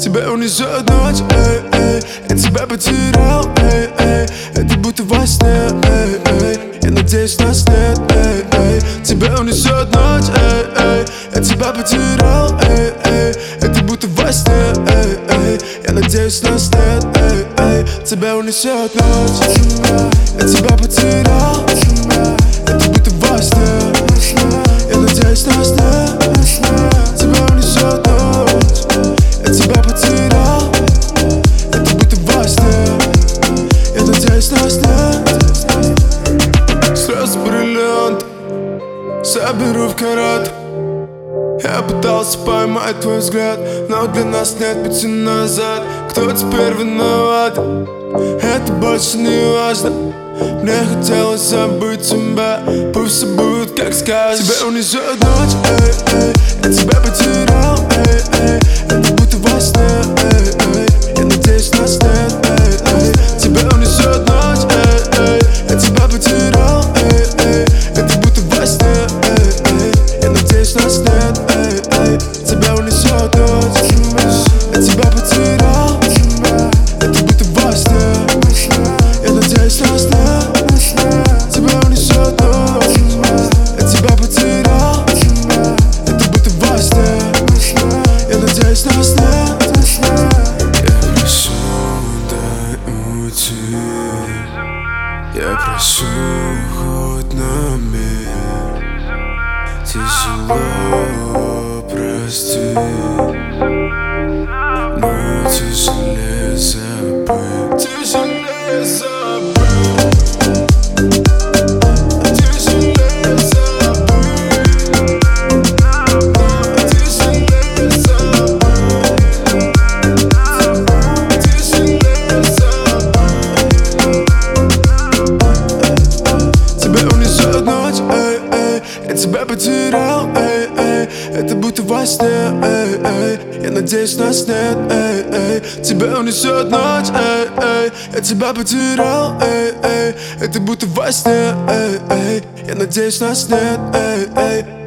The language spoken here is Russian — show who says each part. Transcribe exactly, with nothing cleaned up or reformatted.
Speaker 1: Тебя унесет ночь, эй, эй. Я тебя потерял, эй, эй. Это будто во сне, эй, эй. Я надеюсь, нас нет, эй, эй. Тебя унесет ночь, эй, эй. Я тебя потерял, эй, эй. Это будто во сне, эй, эй. Я надеюсь, нас нет, эй, эй. Тебя унесет ночь, я тебя потерял. Это будто во сне, я надеюсь, нас нет. Тебя унесет ночь, я тебя потерял. Это будто во сне, я надеюсь, нас нет. Слезы бриллиант соберу в карат. Я пытался поймать твой взгляд, но для нас нет пути назад. Кто теперь виноват? Это больше не важно. Мне хотелось забыть тебя, пусть все будет как скажешь. Тебя унесет ночь, эй, эй. Я тебя потерял, эй, эй. Это будто во сне, эй, эй. Я надеюсь, нас нет, эй, эй. Тебя унесет ночь, эй, эй. Я тебя потерял, эй, эй. Это будто во сне, эй, эй. Я надеюсь, нас нет, эй, эй. Тебя унесет ночь, я тебя потерял. Это будто во сне, я надеюсь, нас нет. Тебя унесет ночь, я тебя потерял. Это будто во сне, я надеюсь, нас нет. Я прошу, дай уйти. Я прошу хоть на миг. Тяжело, прости, но тяжелее забыть. Тяжелее забыть. Тяжелее забыть. Тяжелее забыть. Тяжелее забыть. Тебя унесет ночь, эй, эй. Я тебя потерял, эй, эй. Это будто во сне, эй, эй. Я надеюсь, нас нет, эй, эй. Тебя унесет ночь, эй, эй. Я тебя потерял, эй, эй. Это будто во сне, эй, эй. Я надеюсь, нас нет, эй, эй.